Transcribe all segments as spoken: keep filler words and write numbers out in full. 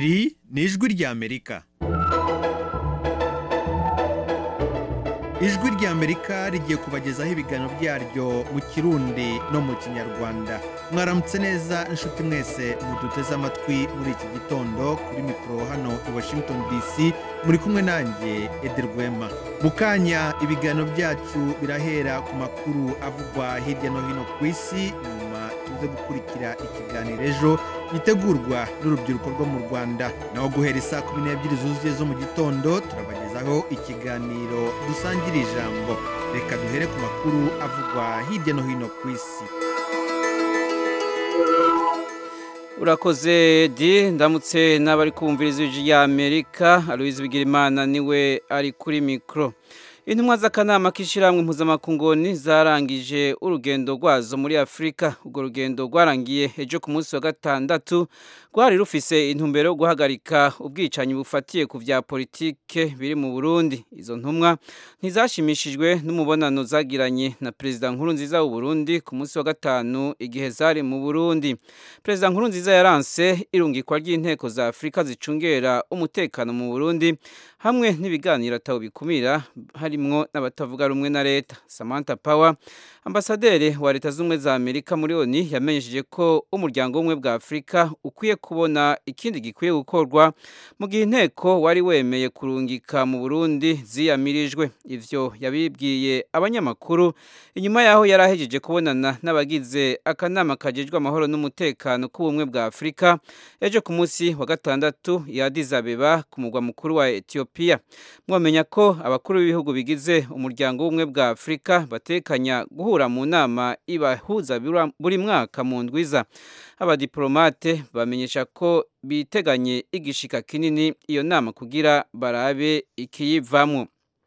Iri ni ijwi ry'Amerika. Ijwi ry'Amerika rigiye kubagezaho ibiganiro byaryo mu Kirundi no mu Kinyarwanda. Mwaramutse neza inshuti mwese muduteze amatwi muri iki gitondo kuri mikoro hano i Washington D C, muri kumwe nanjye Ederwema. Mukanya ibiganiro byacu birahera ku makuru avugwa hirya no hino ku isi, nyuma tuze gukurikira ikiganiro ejo gitegurwa n'urubyiruko rwo mu Rwanda. Naho guhera saa kumi n'ebyiri zuzuye zo mu gitondo turabagezaho ikiganiro dusangira ijambo. Reka duhere ku makuru avugwa hirya no hino ku isi. Urakoze di ndamutse n'abari kumviriza ijwi y'Amerika. Aloise Bigirimana niwe ari kuri mikro. Intumwa z'akanama k'ishyirahamwe mpuzamakungu zarangije urugendo rwazo muri Afurika. Urwo rugendo rwarangiye ejo ku munsi wa gatandatu, rwari rufise intumbero yo guhagarika ubwicanyi bufatiye ku vya politike biri mu Burundi. Izo ntumwa ntizashimishijwe n'umubonano zagiranye na Perezida Nkurunziza w'u Burundi ku munsi wa gatanu igihe zari mu Burundi. Perezida Nkurunziza yaranse irungikwa ry'inteko za Afurika zicungera umutekano mu Burundi hamwe n'ibiganiro ataho bikumira harimwo n'abatavuga rumwe na leta. Samantha Power, ambasaderi wa Leta z'Ubumwe za Amerika muri O N U, yamenyesheje ko umuryango w'ubumwe bwa Afurika ukwiye kubona ikindi gikwiye gukorwa mu gihe inteko wari wemeye kurungika mu Burundi ziyamirijwe. Ivyo yabibwiye abanyamakuru inyuma yaho yarahejeje kubonana n'abagize akanama kajejwe amahoro n'umutekano k'ubumwe bwa Afurika ejo ku munsi wa gatandatu i Addis Abeba ku mugwa mukuru wa Ethiopia. Mwamenya ko abakuru b'ibihugu bigize umuryango w'ubumwe bwa Afurika batekanya guhura mu nama ibahuza buri mwaka mu ndwiza. Abadiplomate bamenyesha ko biteganye igishika kinini iyo nama kugira barabe ikiyivamwo.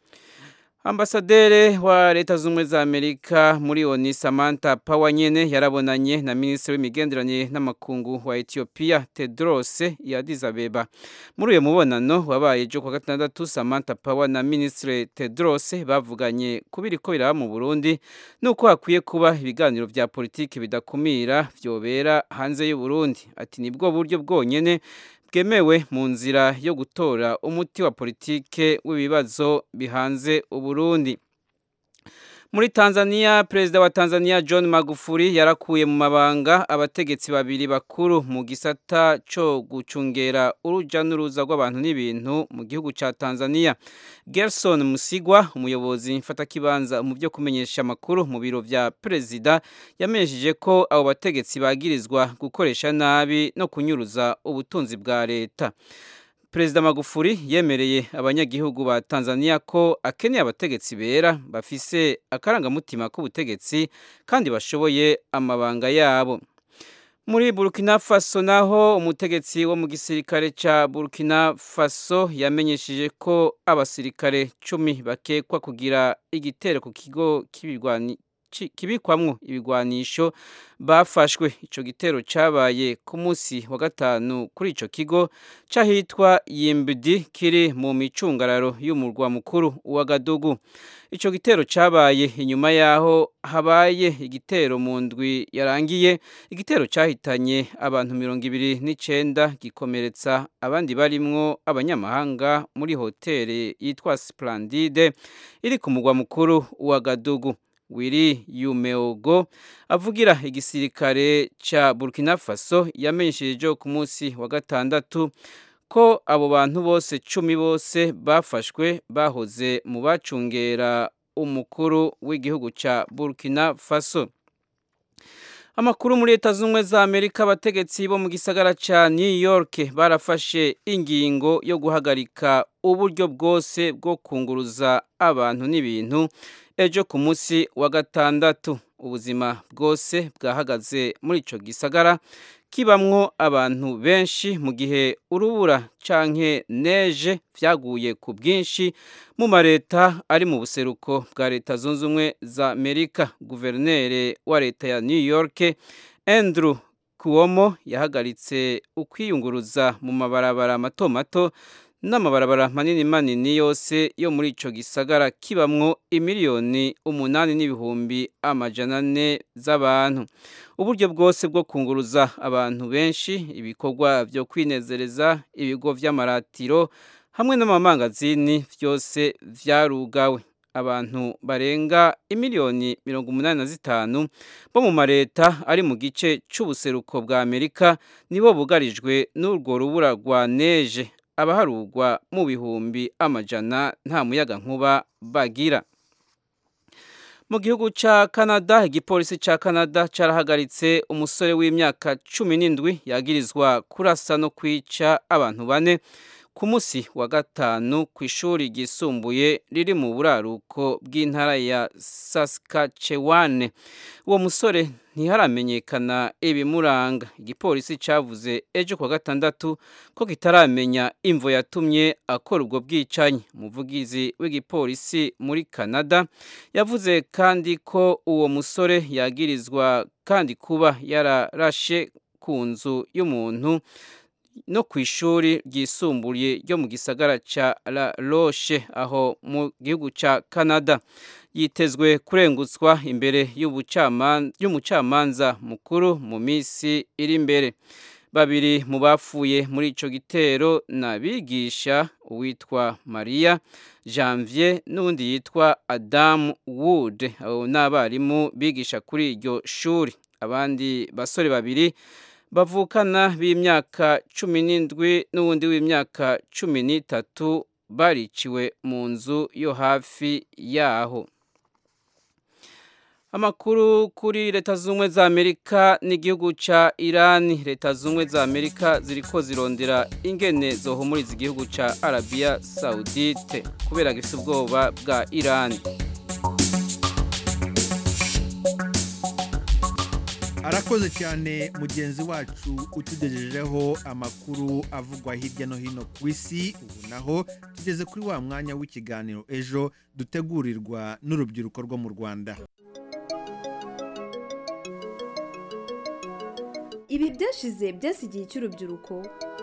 Ambasaderi wa Leta z'Ubumwe za Amerika muri O N U Samantha Power nyene yarabonanye na Minisitiri w'imigenderanire n'amakungu wa Ethiopia Tedros i Addis Abeba. Muri uyo mubonano wabaye ejo ku gatandatu, Samantha Power na Minisitiri Tedros bavuganye kubiriko biraba mu Burundi nuko hakwiye kuba ibiganiro vya politiki bidakumira vyobera hanze y'u Burundi. Ati nibwo buryo bwonyene bwemewe mu nzira yo gutora umuti wa politike w'ibibazo bihanze Uburundi. Muri Tanzania, Perezida wa Tanzania John Magufuli yarakuye mu mabanga abategetsi babiri bakuru mu gisata cyo gucungera uruja n'uruza rw'abantu n'ibintu mu gihugu ca Tanzania. Gerson Musigwa, umuyobozi mfatakibanza mu byo kumenyesha amakuru mu biro vya Perezida, yamenyesheje ko abo bategetsi bagirizwa gukoresha nabi no kunyuruza ubutunzi bwa leta. Perezida Magufuli yemereye abanyagihugu ba Tanzania ko akeneye abategetsi bera bafise akarangamutima k'ubutegetsi kandi bashoboye amabanga yabo. Muri Burkina Faso naho umutegetsi wo mu gisirikare ca Burkina Faso yamenyesheje ko abasirikare cumi bakekwa kugira igitero ku kigo k'ibigwani kibikwamwo ibigwanisho bafashwe. Ico gitero cabaye ku munsi wa gatanu kuri ico kigo cahitwa Yimbidi kiri mu micungararo y'umurwa mukuru wa Gadugu. Ico gitero cabaye inyuma yaho habaye igitero mu ndwi yarangiye, igitero cahitanye abantu mirongo ibiri n'icenda gikomeretsa abandi barimwo abanyamahanga muri hoteli yitwa Splendide iri ku murwa mukuru wa Gadugu. Wiri Yumeogo avugira igisirikare ca Burkina Faso yamenyesheje ku munsi wa gatandatu ko abo bantu bose cumi bose bafashwe bahoze mu bacungera umukuru w'igihugu ca Burkina Faso. Amakuru muri Leta z'Ubumwe za Amerika, abategetsi bo mu gisagara ca New York barafashe ingingo yo guhagarika uburyo bwose bwo kunguruza abantu n'ibintu ejo ku munsi wa gatandatu. Ubuzima bwose bwahagaze muri ico gisagara kibamwo abantu benshi mu gihe urubura canke neje vyaguye ku bwinshi mu mareta ari mu buseruko bwa Leta zunze ubumwe za Amerika. Guverineri wa leta ya New York Andrew Cuomo yahagaritse ukwiyunguruza mu mabarabara mato mato n'amabarabara manini manini yose yo muri ico gisagara kibamwo imiliyoni umunani n'ibihumbi amajana ane z'abantu. Uburyo bwose bwo kunguruza abantu benshi, ibikorwa byo kwinezereza, ibigo vy'amaratiro hamwe n'amamangazini vyose vyarugawe. Abantu barenga imiliyoni mirongo umunani na zitanu bo mu mareta ari mu gice c'ubuseruko bwa Amerika nibo bugarijwe n'urwo rubura rwa neje. Abaharugwa mu bihumbi amajana nta muyaga nkuba bagira. Mu gihugu ca Canada, igipolisi ca Canada carahagaritse umusore w'imyaka cumi n'indwi yagirizwa kurasa no kwica abantu bane ku musi wa gatanu kw'ishuri ryisumbuye riri mu buraruko bw'intara ya Saskatchewan. Uwo musore ntiharamenyekana ibimuranga. Igipolisi cavuze ejo kwa gatandatu ko kitaramenya imvo yatumye akora ubwo bwicanyi. Umuvugizi w'igipolisi muri Canada yavuze kandi ko uwo musore yagirizwa kandi kuba yararashe ku nzu y'umuntu no kw'ishuri ryisumbuye ryo mu gisagara ca La Roche aho mu gihugu ca Canada. Yitezwe kurengutswa imbere y'umucamanza mukuru mu misi iri imbere. Babiri mu bapfuye muri ico gitero n'abigisha, uwitwa Maria Janvier n'undi yitwa Adam Wood, abo n'abarimu bigisha kuri iryo shuri. Abandi basore babiri bavukana b'imyaka cumi n'indwi n'uwundi w'imyaka cumi n'itatu bariciwe mu nzu yo hafi yaho. Amakuru kuri Leta Zunze za Amerika n'igihugu ca Iran. Leta Zunze za Amerika ziriko zirondera ingene zohumuriza igihugu ca Arabia Saudite kubera gifite ubwoba bwa Iran. Arakoze cyane mugenzi wacu utugejejeho amakuru avugwa hirya no hino ku isi. Ubu naho tugeze kuri wa mwanya w'ikiganiro ejo dutegurirwa n'urubyiruko rwo mu Rwanda. Ibi byashize byasigiye icy'urubyiruko.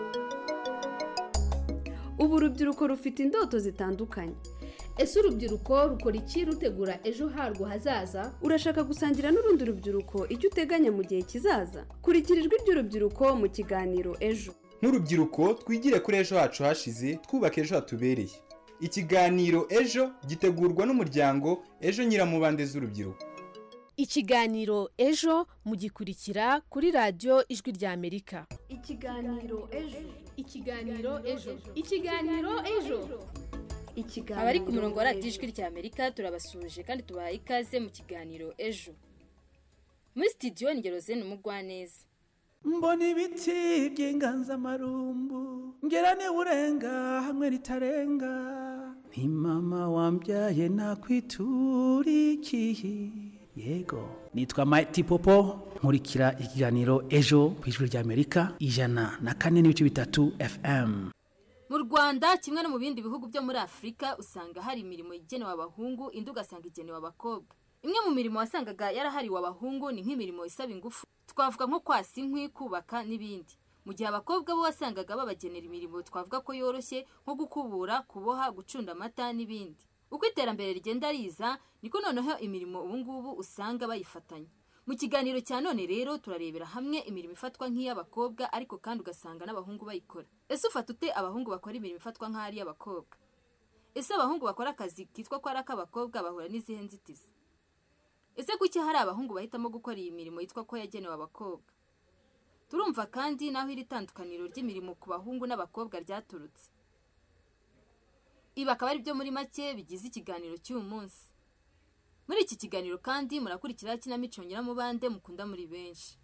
Ubu urubyiruko rufite indoto zitandukanye. Ese urubyiruko rukora iki rutegura ejo harwo hazaza? Urashaka gusangira n'urundi rubyiruko icyo uteganya mu gihe kizaza? Kurikira ijwi ry'urubyiruko mu kiganiro ejo. Nk'urubyiruko twigire kuri ejo hacu hashize, twubake ejo hatubereye. Ikiganiro ejo gitegurwa n'umuryango Ejo Nyiramubande z'urubyiruko. Ikiganiro ejo mugikurikira kuri radio Ijwi rya Amerika. Ikiganiro ejo. Ikiganiro ejo. Ikiganiro ejo. Abari ku murongo wa radio Ijwi rya Amerika turabasuje kandi tubahaye ikaze mu kiganiro ejo. Muri studio Ngeroze n'umugwaneza. Mbona ibiti by'inganza marumbu ngerane urenga hamwe ritarenga. Ni mama wambyaye nakwiturikiye. Yego, nitwa Mighty Popo, nkurikira ikiganiro ejo ku Ijwi rya Amerika ijana na kane n'ibice bitatu F M. Mu Rwanda kimwe no mu bindi bihugu byo muri Afrika usanga hari imirimo igenewe abahungu, indi ugasanga igenewe abakobwa. Imwe mu mirimo wasangaga yarahariwe abahungu ni nk'imirimo isaba ingufu, twavuga nko kwasa inkwi, kubaka n'ibindi. Mu gihe abakobwa bo wasangaga babagenera imirimo twavuga ko yoroshye nko gukubura, kuboha, gucunda amata n'ibindi. Uko iterambere rigenda riza niko noneho imirimo ubu ngubu usanga bayifatanya. Mu kiganiro cya none rero turarebera hamwe imirimo ifatwa nk'iy'abakobwa ariko kandi ugasanga n'abahungu bayikora. Ese ufata ute abahungu bakora imirimo ifatwa nk'ari y'abakobwa? Ese abahungu bakora akazi kitwa ko ari ak'abakobwa bahura n'izihe nzitizi? Ese kuki hari abahungu bahitamo gukora iyi mirimo yitwa ko yagenewe abakobwa? Turumva kandi naho iri tandukaniro ry'imirimo ku bahungu n'abakobwa ryaturutse. Ibi akaba ari byo muri make bigize ikiganiro cy'uyu munsi. Muri iki kiganiro kandi murakurikira kinamico Nyiramubande mukunda muri benshi.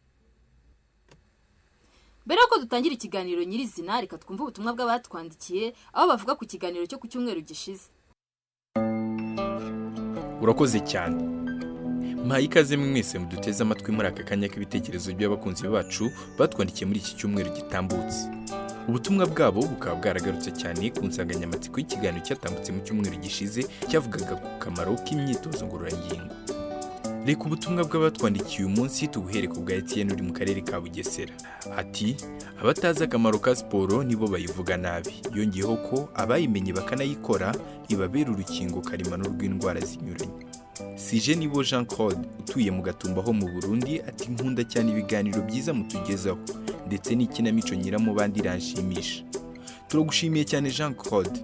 Mbere yuko dutangira ikiganiro nyirizina reka twumve ubutumwa bw'abatwandikiye aho bavuga ku kiganiro cyo ku cyumweru gishize. Urakoze cyane. Mhaye ikaze mwese muduteze amatwi muri aka kanya k'ibitekerezo by'abakunzi bacu batwandikiye muri iki cyumweru gitambutse. Ubutumwa bwabo bukaba bwaragarutse cyane ku nsanganyamatsiko y'ikiganiro cyatambutse mu cyumweru gishize cyavugaga ku kamaro k'imyitozo ngororangingo. reka ubutumwa bw'abatwandikiye uyu munsi tubuhere ku bwa Etienne uri mu karere ka Bugesera. Ati abatazi akamaro ka siporo nibo bayivuga nabi, yongeyeho ko abayimenye bakanayikora ibabera urukingo karemano rw'indwara zinyuranye. Sije nibo Jean Claude utuye mu Gatumba ho mu Burundi ati nkunda cyane ibiganiro byiza mutugezaho ndetse n'ikinamico nyiramubandi iranshimisha. Turagushimiye cyane Jean Claude.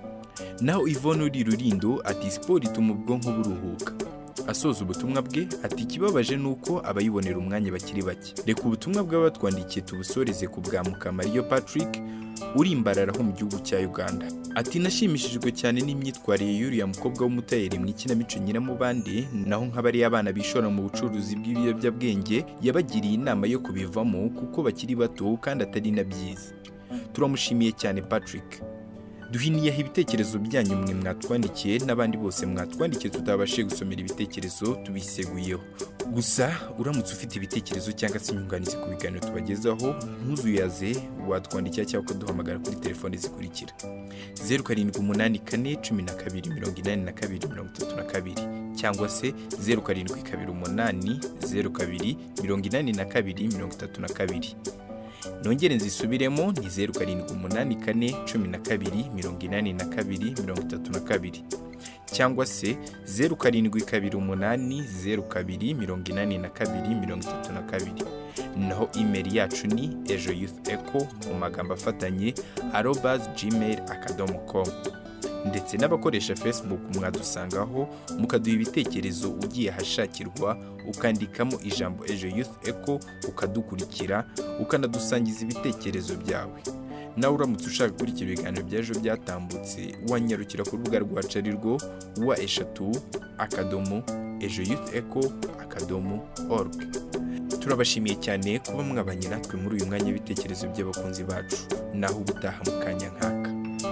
Naho Yvonne uri Rurindo ati siporo ituma ubwonko buruhuka. Asoza ubutumwa bwe ati kibabaje nuko abayibonera umwanya bakiri bake. Reka ubutumwa bw'abatwandikiye tubusoreze ku bwa Mukamariyo Patrick uri imbararaho mu gihugu cya Uganda. Ati nashimishijwe cyane n'imyitwarire y'uriya mukobwa w'umutayeri mu ikinamico nyiramubande, naho nk'abari abana bishora mu bucuruzi bw'ibiyobyabwenge yabagiriye inama yo kubivamo kuko bakiri bato kandi atari na byiza. Turamushimiye cyane Patrick. Duhiniyeho ibitekerezo byanyu mwe mwatwandikiye n'abandi bose mwatwandikiye tutabashe gusomera ibitekerezo tubiseguyeho. Gusa uramutse ufite ibitekerezo cyangwa se inyunganizi ku biganiro tubagezaho ntuzuyaze watwandikira cyangwa ukaduhamagara kuri telefone zikurikira: zeru karindwi umunani kane cumi na kabiri mirongo inani na kabiri mirongo itatu na kabiri cyangwa se zeru karindwi kabiri umunani zeru kabiri mirongo inani na kabiri mirongo itatu na kabiri. Nongere nzisubiremo ni zeru karindwi umunani kane cumi na kabiri mirongo inani na kabiri mirongo itatu na kabiri cyangwa se zeru karindwi kabiri umunani zeru kabiri mirongo inani na kabiri mirongo itatu na kabiri. Naho email yacu ni ejo youth echo mu magambo afatanye arobase gmail akadomo com. Ndetse n'abakoresha Facebook mwadusangaho mukaduha ibitekerezo ugiye hashakirwa ukandikamo ijambo Ejo Youth Echo ukadukurikira ukanadusangiza ibitekerezo byawe. Nawe uramutse ushaka gukurikira ibiganiro by'ejo byatambutse wanyarukira ku rubuga rwacu arirwo wa eshatu akadomo ejo youth echo akadomo org. Turabashimiye cyane kuba mwabanye natwe muri uyu mwanya w'ibitekerezo by'abakunzi bacu. Naho ubutaha mu kanya nkaka.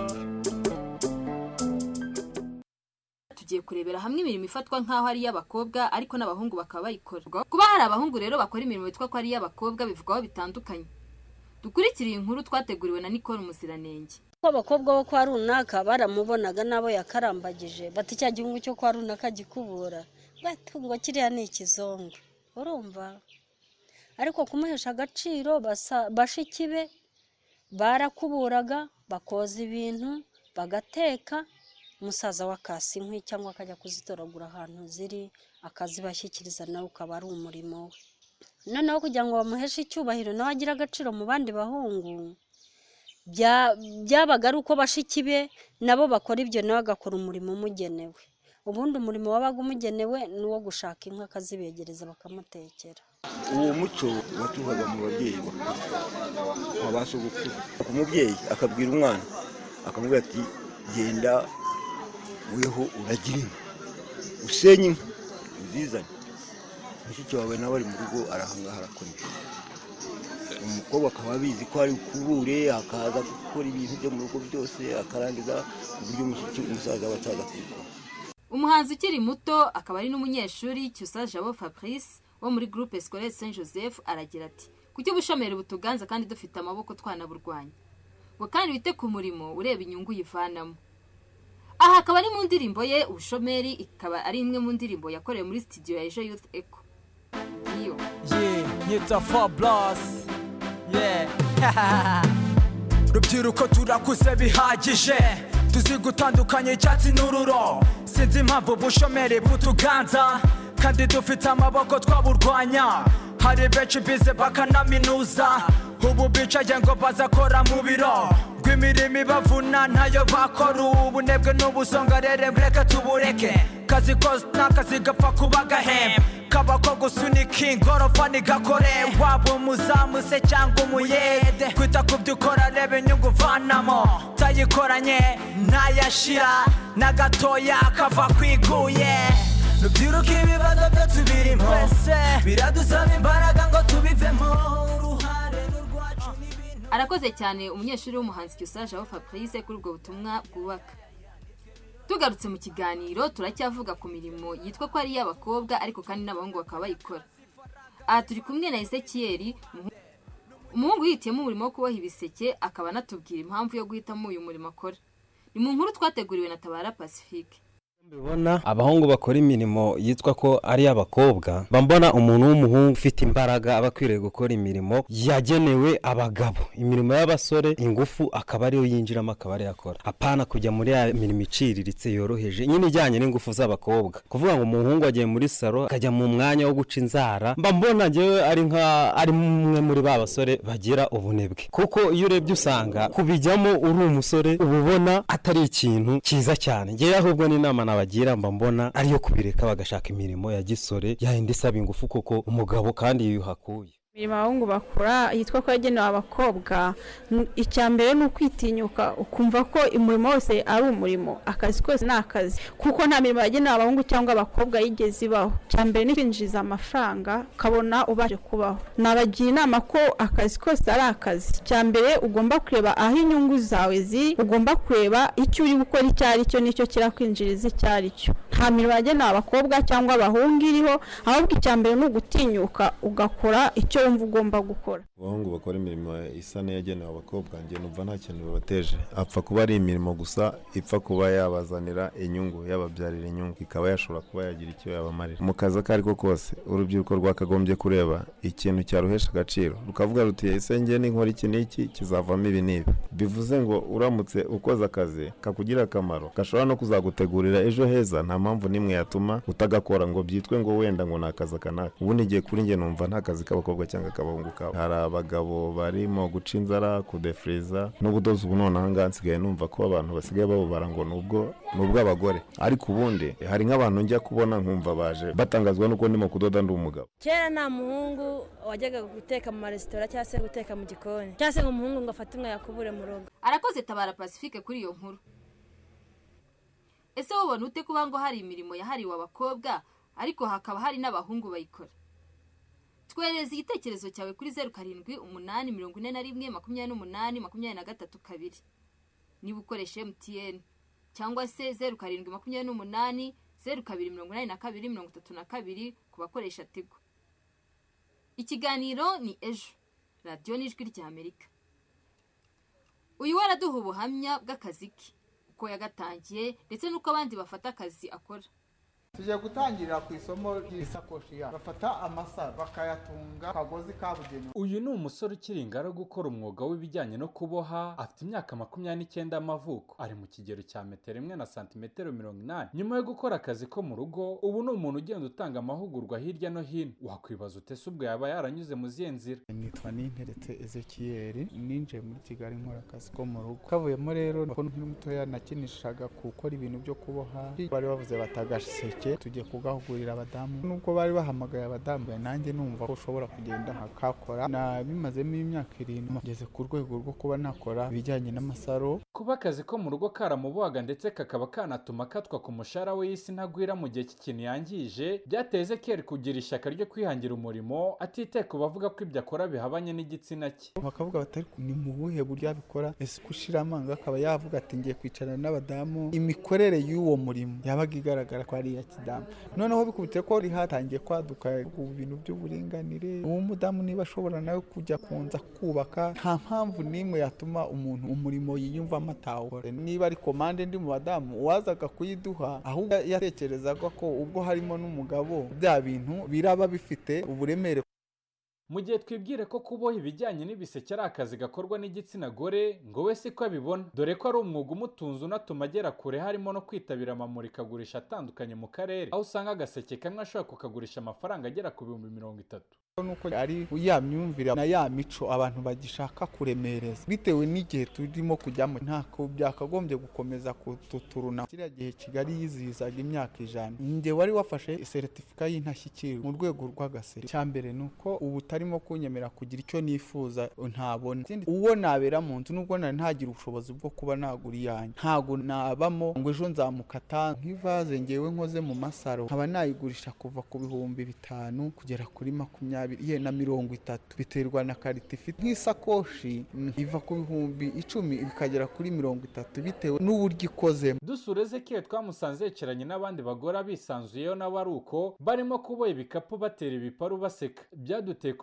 Tugiye kurebera hamwe imirimo ifatwa nkaho ari y'abakobwa ariko n'abahungu bakaba bayikora. Kuba hari abahungu rero bakora imirimo yitwa ko ari y'abakobwa bivugwaho bitandukanye. Dukurikira inkuru twateguriwe na Nicole Muziranenge. Ko abakobwa bo kwa runaka baramubonaga nabo yakarambagije bati cya gihungu cyo kwa runaka gikubura batungo kiriya ni ikizongo urumva. Ariko kumuhesha agaciro bashikibe barakuburaga bakoza ibintu bagateka umusaza wakasi inkwi cyangwa akajya kuzitoragura ahantu ziri akazibashyikiriza nawe ukaba ari umurimo we. Noneho kugira ngo bamuheshe icyubahiro nawe agira agaciro mu bandi bahungu byabaga ari uko bashikibe nabo bakora ibyo nawe agakora umurimo umugenewe. Ubundi umurimo wabaga umugenewe ni uwo gushaka inka akazibegereza bakamutekera. Uwo muco watuhaga mu babyeyi abasogokuru. Umubyeyi akabwira umwana akamubwira ati genda weho uragira inka usenye inka uzizane. Mushiki wawe nawe ari mu rugo arahanga harakora. Umukobwa akaba abizi ko ari kubure akaza gukora ibintu byo mu rugo byose akarangiza uburyo mushiki umusaza wataza kubikora. Umuhanzi ukiri muto akaba ari n'umunyeshuri Cyusa Jabo Fabrice wo muri groupe scolaire Saint Joseph aragira ati kuki ubushomeri butuganza kandi dufite amaboko twanaburwanya ngo kandi wite ku murimo ureba inyungu yivanamo. Aha akaba ari mu ndirimbo ye ubushomeri ikaba ari imwe mu ndirimbo yakorewe muri studio ya Ejo Youth Echo. Iyo yeah nyita Fabulous yeah rubyiruko turakuze bihagije tuzi gutandukanya icyatsi n'ururo sinzi impamvu ubushomeri butuganza kandi dufite amaboko twaburwanya. Hari benshi bize bakanaminuza ubu bicaye ngo bazakora mu biro rw'imirimo ibavuna ntayo bakora. Ubunebwe n'ubusongarere reka tubureke kazi kose n'akazi gapfa kuba gahemba kaba ko gusunika ingorofa nigakore waba umuzamu se cyangwa umuyede kwita ku byo ukora reba inyungu uvanamo tayikoranye ntayashira na gatoya kava kwiguye. Rubyiruka ibibazo byacu birimo biradusaba imbaraga ngo tubivemo uruhare n'urwacu n'ibintu. Arakoze cyane umunyeshuri w'umuhanzi Cyusa Jabo Fabrice kuri ubwo butumwa bwubaka. Tugarutse mu kiganiro turacyavuga ku mirimo yitwa ko ari y'abakobwa ariko kandi n'abahungu bakaba bayikora. Aha turi kumwe na Ezekiel umuhungu yitiyemo umurimo wo kuboha ibiseke akaba anatubwira impamvu yo guhitamo uyu murimo akora. Ni mu nkuru twateguriwe na Tabara Pacifique. Mbona abahungu bakora imirimo yitwa ko ari abakobwa bambona umuntu w'umuhungu ufite imbaraga abakwiriye gukora imirimo yagenewe abagabo imirimo y'abasore ingufu akaba ariyo yinjiramo akaba ari yakora apana kujya muri ya mirimo iciriritse yoroheje nyine ijyanye n'ingufu z'abakobwa kuvuga ngo umuhungu agiye muri saro akajya mu mwanya wo guca inzara mba mbona ngewe ari nka ari umwe muri ba basore bagira ubunebwe kuko iyo urebye usanga kubijyamo uri umusore ububona atari ikintu cyiza cyane ngewe ahubwo n'inama nabagira mba mbona ariyo kubireka bagashaka imirimo ya gisore yahindi isaba ingufu kuko umugabo kandi yiyuhakuye imirimo abahungu bakora yitwa ko yagenewe abakobwa icya mbere ni ukwitinyuka ukumva ko umurimo wose ari umurimo akazi kose ni akazi kuko nta mirimo yagenewe abahungu cyangwa abakobwa yigeze ibaho icya mbere ni kwinjiza amafaranga ukabona ubashe kubaho nabagira inama ko akazi kose ari akazi icya mbere ugomba kureba aho inyungu zawe ziri ugomba kureba icyo uri gukora icyo ari cyo nicyo kirakwinjiriza icyo ari cyo nta mirimo yagenewe abakobwa cyangwa abahungu iriho ahubwo icya mbere ni ugutinyuka ugakora icyo wumva ugomba gukora abahungu bakora imirimo isa n'iyagenewe abakobwa njye numva nta kintu bibateje apfa kuba ari imirimo gusa ipfa kuba yabazanira inyungu yababyarira inyungu ikaba yashobora kuba yagira icyo yabamarira mu kazi ako ariko kose urubyiruko rwakagombye kureba ikintu cyaruhesha agaciro rukavuga ruti ese njye ninkora iki n'iki kizavamo ibi n'ibi bivuze ngo uramutse ukoze akazi kakugira akamaro gashobora no kuzagutegurira ejo heza nta mpamvu n'imwe yatuma utagakora ngo byitwe ngo wenda ngo ni akazi kanaka ubundi igihe kuri njye numva nta kazi k'abakobwa cyangwa akabahungu kabo hari abagabo barimo guca inzara kudefriza n'ubudozi ubu none ahangaha nsigaye numva ko abantu basigaye babubara ngo nubwo nubwo abagore ariko ubundi hari nk'abantu njya kubona nkumva baje batangazwa nuko ndimo kudoda ndi umugabo kera nta muhungu wajyaga guteka mu maresitora cyangwa se guteka mu gikoni cyangwa se ngo umuhungu ngo afate umwe yakubure mu rugo arakoze Tabara Pacifique kuri iyo nkuru. Ese wabona ute kuba ngo hari imirimo yahariwe abakobwa ariko hakaba hari n'abahungu bayikora? Twereza igitekerezo cyawe kuri zeru karindwi umunani mirongo ine na rimwe makumyabiri n'umunani makumyabiri na gatatu kabiri niba ukoresha M T N cyangwa se zeru karindwi makumyabiri n'umunani zeru kabiri mirongo inani na kabiri mirongo itatu na kabiri ku bakoresha Tigo. Ikiganiro ni Ejo radiyo n'ijwi rya Amerika. Uyu waraduha ubuhamya bw'akazi ke uko yagatangiye ndetse n'uko abandi bafata akazi akora. Tujya gutangirira ku isomo ry'isakoshi ya bafata amasaro bakayatunga kagozi kabugenewe. Uyu ni umusore ukiri ingara gukora umwuga w'ibijyanye no kuboha afite imyaka makumyabiri n'icyenda y'amavuko ari mu kigero cya metero imwe na santimetero mirongo inani. Nyuma yo gukora akazi ko mu rugo ubu ni umuntu ugenda utanga amahugurwa hirya no hino. Wakwibaza utese ubwo yaba yaranyuze mu zihe nzira? Nitwa Ninteretse Ezekiel ninjiye muri Kigali nkora akazi ko mu rugo kavuyemo rero ko nkiri mutoya nakinishaga gukora ibintu byo kuboha bari bavuze batagaseke tujye kugahugurira abadamu nubwo bari bahamagaye abadamu nanjye numva ko ushobora kugenda hakakora na bimazemo imyaka irindwi ngeze ku rwego rwo kuba nakora ibijyanye n'amasaro. Kuba akazi ko mu rugo karamubuhaga ndetse kakaba kanatuma katwa ku mushahara w'isi ntagwira mu gihe cy'ikintu yangije byateze Ezekiel kugira ishyaka ryo kwihangira umurimo atite ku bavuga ko ibyo akora bihabanye n'igitsina cye. Bakavuga batari ni mu buhe buryo abikora ese kushira amanga akaba yavuga ati ngiye kwicarana n'abadamu imikorere y'uwo murimo yabaga igaragara ko ari ya kidamu. Noneho bikubite ko rihatangiye kwaduka ibintu by'uburinganire uwo mudamu niba ashobora nawe kujya kunza kubaka nta mpamvu nimwe yatuma umuntu umurimo yiyumva amatawore. Niba ari komande ndi mu badamu wazaga kuyiduha ahubwo yatekerezaga ko ubwo harimo n'umugabo bya bintu biraba bifite uburemere. Mu gihe twibwire ko kuboha ibijyanye n'ibiseke ari akazi gakorwa n'igitsina gore ngo we siko abibona dore ko ari umwuga umutunze unatuma agera kure harimo no kwitabira amamurikagurisha atandukanye mu karere aho usanga agaseke kamwe ashobora kukagurisha amafaranga agera ku bihumbi mirongo itatu. Nuko ari ya myumvire na ya mico abantu bagishaka kuremereza bitewe n'igihe turimo kujyamo ntako byakagombye gukomeza kututuruna. Kiriya gihe Kigali yizihizaga imyaka ijana njye wari wafashe certificat y'intashyikirwa mu rwego rw'agaseke. Cyambere nuko ubu tarimo kunyemera kugira icyo nifuza ntabona uwo nabera mu nzu nubwo nari ntagira ubushobozi bwo kuba nagura iyanjye ntago nabamo ngo ejo nzamukata nk'ivaze ngewe nkoze mu masaro nkaba nayigurisha kuva ku bihumbi bitanu kugera kuri makumyabiri ye na mirongo itatu biterwa na karite ifite. Nk'isakoshi iva ku bihumbi icumi bikagera kuri mirongo itatu bitewe n'uburyo ikoze. Dusura Ezekiel twamusanze yeceranye n'abandi bagore bisanzuyeyo n'abaruko barimo kuboha ibikapu batera ibiparu baseka byaduteye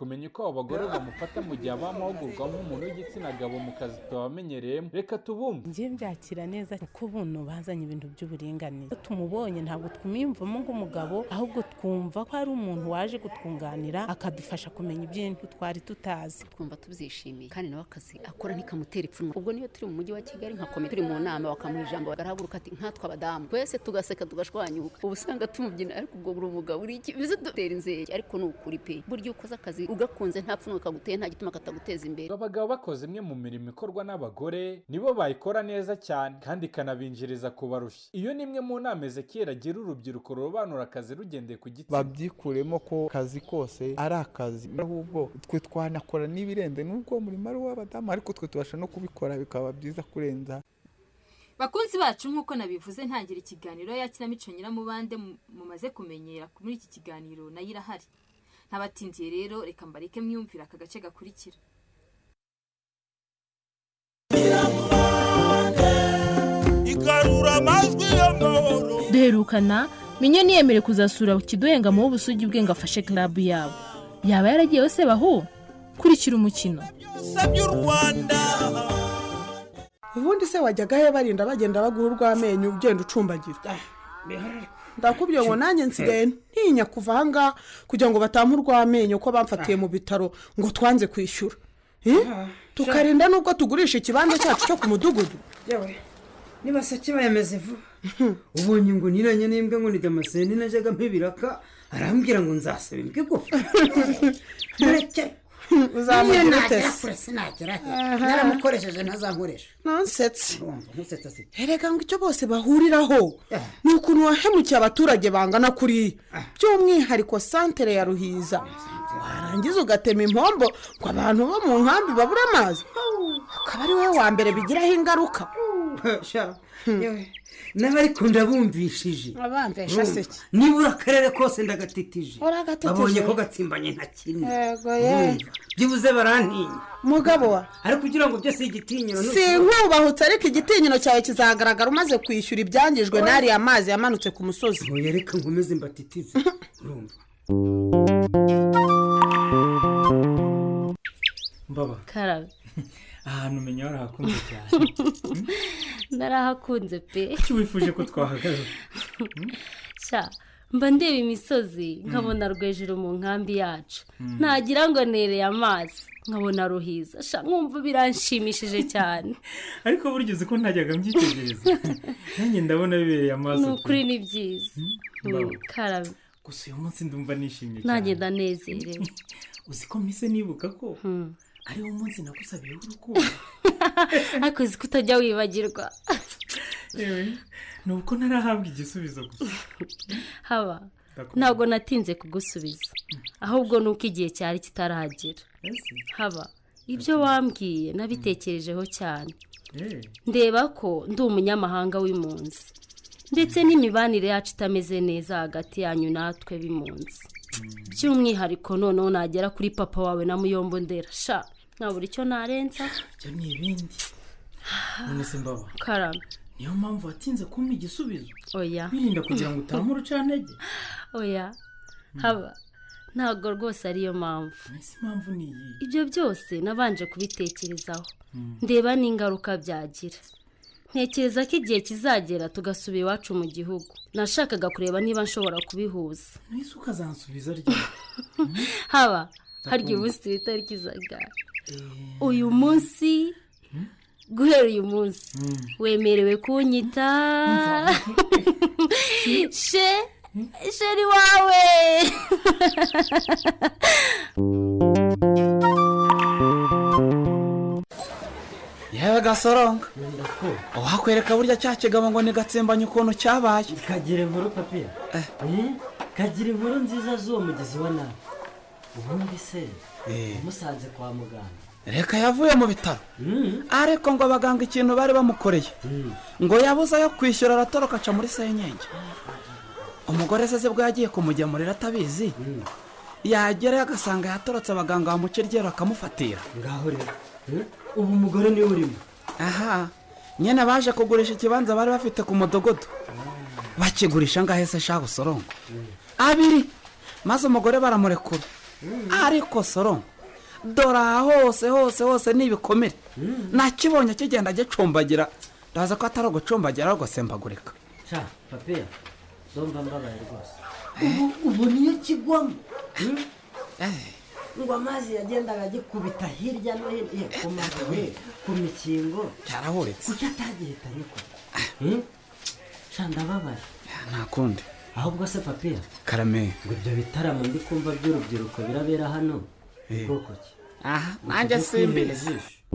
kumenya uko abagore bamufata mu gihe abamahugurwa nk'umuntu w'igitsina gabo mu kazi tubamenyereyemo. Reka tubumve. Ngiye byakira neza kuko buno bazanye ibintu by'uburinganire. Tumubonye ntabwo twumwimvamo nk'umugabo ahubwo twumva ko ari umuntu waje kutwunganira akadufasha kumenya ibintu twari tutazi. Twumva tubyishimiye kandi nawe akazi akora ntikamutera ipfunwe. Ubwo niyo turi mu mujyi wa Kigali nka komite turi mu nama bakamuha ijambo barahaguruka ati nkatwe abadamu twese tugaseka tugashwanyuka ubu usanga tumubyina ariko ubwo buri umugabo uri iki bize dutera inzege ariko n'ukuri pe buryo ukoze akazi ugakunze nta pfunwe kaguteye nta gituma kataguteza imbere. Abagabo bakoze imwe mu mirimo ikorwa n'abagore nibo bayikora neza cyane kandi ikanabinjiriza kubarusha. Iyo ni imwe mu nama Ezekiel agira urubyiruko rurobanura akazi rugendeye ku gitsina. Babyikuremo ko akazi kose ari akazi ahubwo twe twanakora n'ibirenze nubwo umurimo ari w'abadamu ariko twe tubasha no kubikora bikaba byiza kurenza. Bakunzi bacu nk'uko nabivuze ntangira ikiganiro yakinamico Nyiramubande mumaze kumenyera muri iki kiganiro nayo irahari. Ntabatindiye rero reka mbareke myumvira aka gace gakurikira. Ikarura amajwi y'amahoro. Duherukana Minyoni yemere kuzasura Kiduhenga mu busugi bwe ngo afashe club yabo. Yaba yaragiye wese bahu kurikira umukino. Sabye u Rwanda. Ubundi se wajyaga he barinda bagenda bagurwa amenyo ugenda ucumbagira. Ndakubwiye ngo nanjye nsigaye ntinya kuva hanga kugira ngo batampurwa amenyo ko bamfatiye mu bitaro ngo twanze kwishyura. Tukarinda nubwo tugurisha ikibanza cyacu cyo ku mudugudu. Yewe niba se kibayemeze vuba. Ubonye ngo niranye n'imbwa ngo nijya amaseni najyaga mpibiraka arambwira ngo nzasaba imbwa igufa. Nureke uzamubwira utese sinagera he naramukoresheje ntazankoresha nonsetsi erega ngo icyo bose bahuriraho ni ukuntu wahemukiye abaturage bangana kuri by'umwihariko santere ya Ruhiza warangiza ugatema impombo ngo abantu bo mu nkambi babura amazi akaba ari wowe wa mbere bigiraho ingaruka. yewe n'abari kunda bumvishije abambesha seki nibura akarere kose ndagatitije uragatitije babonye ko gatsimbanye nta kintu yego ye byibuze barantinya mugabo wa ariko kugira ngo byose igitinyiro si nkubahutse ariko igitinyiro cyawe kizagaragara umaze kwishyura ibyangijwe n'ari amazi yamanutse ku musozi. oya reka ngomeze mbatitize urumva mbaba Karabe ahantu umenya warahakunze cyane. Narahakunze pe. Icyo wifuje ko twahagaze? Sha mba ndeba imisozi nkabona Rwejuru mu nkambi yacu. Ntagira ngo nereye amazi nkabona Ruhiza. Sha nkumva biranshimishije cyane. Ariko buryo uzi ko ntajyaga mbyitegereza. Nanjye ndabona bibereye amazi. Nukuri ni byiza. Karabe gusa uyu munsi ndumva nishimye cyane. Nanjye ndanezerewe. Uzi ko mise nibuka ko ari wo munsi nagusabiye urukundo. Ariko uzi ko utajya wibagirwa. Yewe nuko narahabwa igisubizo gusa. Haba ntabwo natinze kugusubiza ahubwo nuko igihe cyari kitarahagera. Haba ibyo wambwiye nabitekerejeho cyane. Ndeba ko ndi umunyamahanga w'impunzi ndetse n'imibanire yacu itameze neza hagati yanyu natwe b'impunzi. By'umwihariko noneho nagera kuri papa wawe na Muyombo Ndera. Sha nabura icyo narenza. Cyo ni ibindi. None se mbaba. Karame. Niyo mpamvu watinze kumpa igisubizo. Oya. Wirinda kugira ngo utamure ucantege. Oya. Haba. Ntabwo rwose ariyo mpamvu. Ese impamvu ni iyi. Ibyo byose nabanje kubitekerezaho. Ndeba n'ingaruka byagira. Ntekereza ko igihe kizagera tugasubira iwacu mu gihugu. Nashakaga kureba niba nshobora kubihuza. Nise ukazansubiza ryo. Haba harya umunsi w'itariki zaga. Uyu munsi guhera uyu munsi wemerewe kunyita she sheri wawe. Yewe Gasoronga wakwereka burya cyakigabo ngo nigatsembanye ukuntu cyabaye. Kagira inkuru papiya eh kagira inkuru nziza z'uwo mugezi wa nawe ubundi se musanze kwa muganga. Reka yavuye mu bitaro ariko ngo abaganga ikintu bari bamukoreye ngo yabuze yo kwishyura aratoroka aca muri Senyenge. Umugore se bwo yagiye kumugemurira atabizi yagera agasanga yatorotse abaganga bamukiryera akamufatira. Ngaho rero ubu umugore niwe urimo. Aha nyene baje kugurisha ikibanza bari bafite ku mudogodo bakigurisha ngahe se sha Busorongo abiri maze umugore baramurekura ariko soro dore aha hose hose hose ni ibikomere nakibonye kigenda gicumbagira ndaza ko atari ugucumbagira ahubwo sembagurika sha papiya ndumva mbabaye rwose ubu niyo kigwamo ngo amazi yagendaga agikubita hirya no hino ku mabuye ku mikingo cyarahuretse kuki atagihita ariko sha ndababaye nta kundi ahubwo se papiya karame ngo ibyo bitaramo ndi kumva by'urubyiruko birabera hano bwoko ki aha nanjye simbizi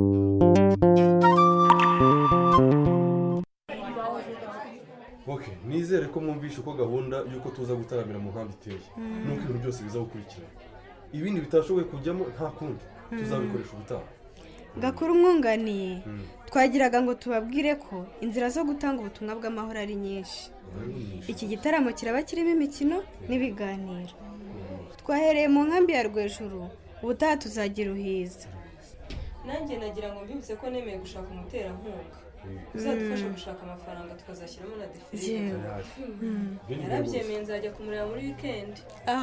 ok nizere ko mwumvishe uko gahunda y'uko tuza gutaramira mu nkambi iteye nuko ibintu byose biza gukurikira ibindi bitashoboye kujyamo nta kundi tuzabikoresha ubutaha gakuru umwunganiye twagiraga ngo tubabwire ko inzira zo gutanga ubutumwa bw'amahoro ari nyinshi iki gitaramo kiraba kirimo imikino n'ibiganiro twahereye mu nkambi ya rwejuru ubutaha tuzagira uhiza nanjye nagira ngo mbibutse ko nemeye gushaka umuterankunga uzadufasha gushaka amafaranga tukazashyiramo na defile yarabyemeye nzajya kumureba muri wikendi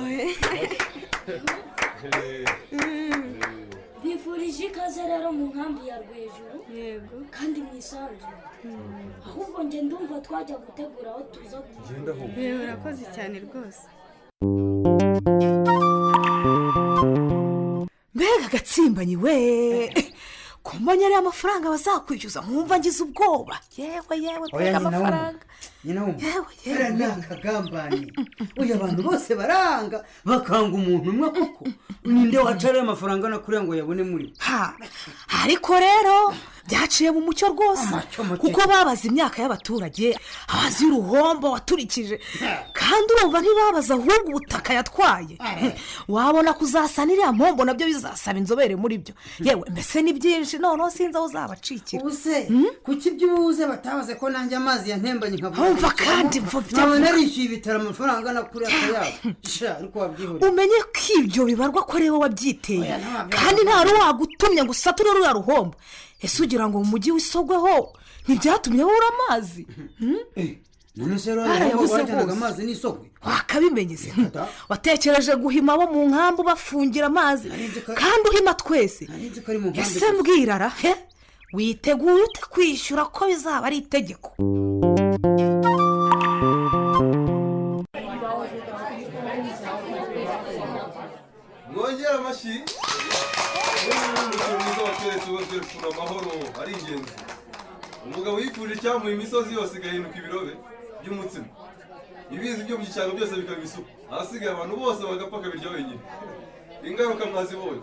bifurije ikaze rero mu nkambi ya rwejuru kandi mwisanzure ahubwo njye ndumva twajya gutegura aho tuza kugenda urakoze cyane rwose mbega agatsimbanyi we kumbonye ariya amafaranga bazakwishyuza nkumva ngize ubwoba yewe yewe mbega amafaranga nyina wumva yewe ni akagambane uyu abantu bose baranga bakanga umuntu umwe kuko ninde wacariye amafaranga nakuriya ngo yabone muri ha ariko rero byaciye mu mucyo rwose kuko babaza imyaka y'abaturage abazi y'uruhombo waturikije kandi urumva ntibabaza ahubwo ubutaka yatwaye wabona kuzasana iriya mpombo nabyo bizasaba inzobere muri byo yewe mbese ni byinshi noneho sinzi aho uzabacikira ubuse kuki ibyo ubuze batabaze ko nanjye amazi yantembanye nkavuga umva kandi mvubya nawe narishyuye ibitaro amafaranga nakuriya akayabo sha ariko wabyihoreye umenye ko ibyo bibarwa ko ariwe wabyiteye kandi nta ruwagutumye ngo usature ruriya ruhombo ese ugira ngo mu mujyi wisogweho ntibyatumye wura amazi none se rero aho wajyanaga amazi n'isogwe wakabimenye se watekereje guhima abo mu nkambi bafungira amazi kandi uhima twese ese mbwirara he witeguye ute kwishyura ko bizaba ari itegeko mwongera amashyi umukino mwiza watweretse uburyo amahoro ari ingenzi umugabo yifuje icyamuha imisozi yose igahinduka ibirobe by'umutsima ibizi byo mu cyaro byose bikaba isuku ahasigaye abantu bose bagapfa kabirya wenyine ingaruka mwazibonye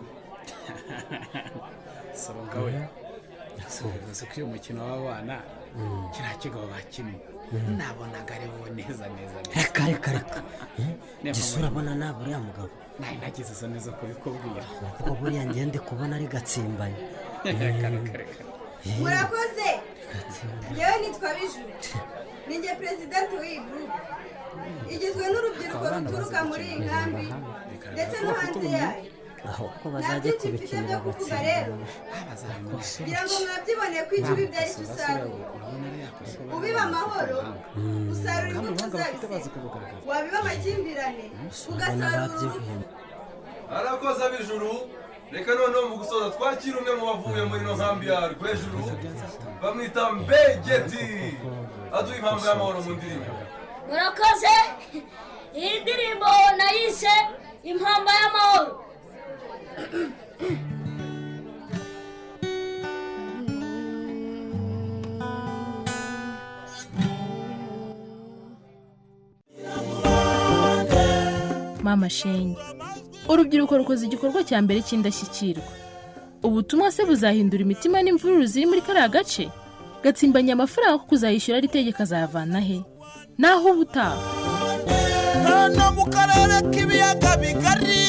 soronga we uzi ko uyu mukino w'abana kiriya kigabo bakinnye nabonaga ariho neza neza reka reka reka gisa urabona nawe uriya mugabo nawe nagize izo neza kubikubwira kuko buriya ngende kubona ari gatsimbanye reka reka reka murakoze yewe nitwa bijuru ninjye perezidenti w'iyi gurupe igizwe n'urubyiruko ruturuka muri iyi nkambi ndetse no hanze yayo ahubwo bazajya kubikinira rero kugira ngo mwabyibone ko icyo ubibye ari cyo usarura ubiba amahoro usarura imbuto zabise wabiba amakimbirane ugasarura urupfu arakoze ab'ijuru reka noneho mu gusoza twakira umwe mu bavuye muri ino nkambi ya rwejuru bamwita mbegeti aduha impamvu y'amahoro mu ndirimbo murakoze iyi ndirimbo nayise impamba y'amahoro mama shenge urubyiruko rukoze igikorwa cya mbere cy'indashyikirwa ubutumwa se buzahindura imitima n'imvururu ziri muri kariya gace gatsimbanye amafaranga ko kuzayishyura ari itegeko azayavana he naho ubutaha hano mu karere k'ibiyaga bigari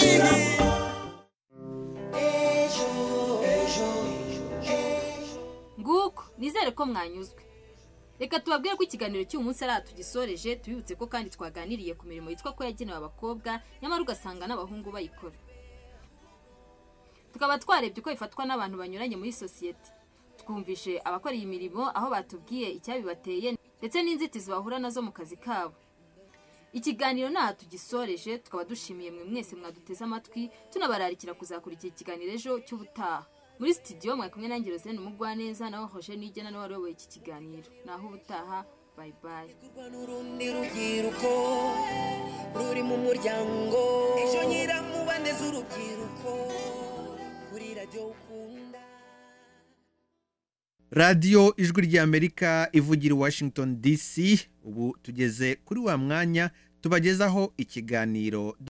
nguko nizere ko mwanyuzwe reka tubabwire ko ikiganiro cy'uyu munsi ari aha tugisoreje tubibutse ko kandi twaganiriye ku mirimo yitwa ko yagenewe abakobwa nyamara ugasanga n'abahungu bayikora tukaba twarebye uko bifatwa n'abantu banyuranye muri sosiyete twumvishe abakora iyi mirimo aho batubwiye icyabibateye ndetse n'inzitizi bahura nazo mu kazi kabo ikiganiro ntaha tugisoreje tukaba dushimiye mwe mwese mwaduteze amatwi tunabararikira kuzakurikira ikiganiro ejo cy'ubutaha muri studio mwari kumwe nanjye Rosine Umugwaneza nawe Roger Nigena nawe wayoboye iki kiganiro naho ubutaha bye bye n'urundi rubyiruko ruri mu muryango ejo nyiramubane z'urubyiruko kuri radiyo ukunda radiyo ijwi ry'Amerika ivugira i Washington D C ubu tugeze kuri wa mwanya tubagezaho ikiganiro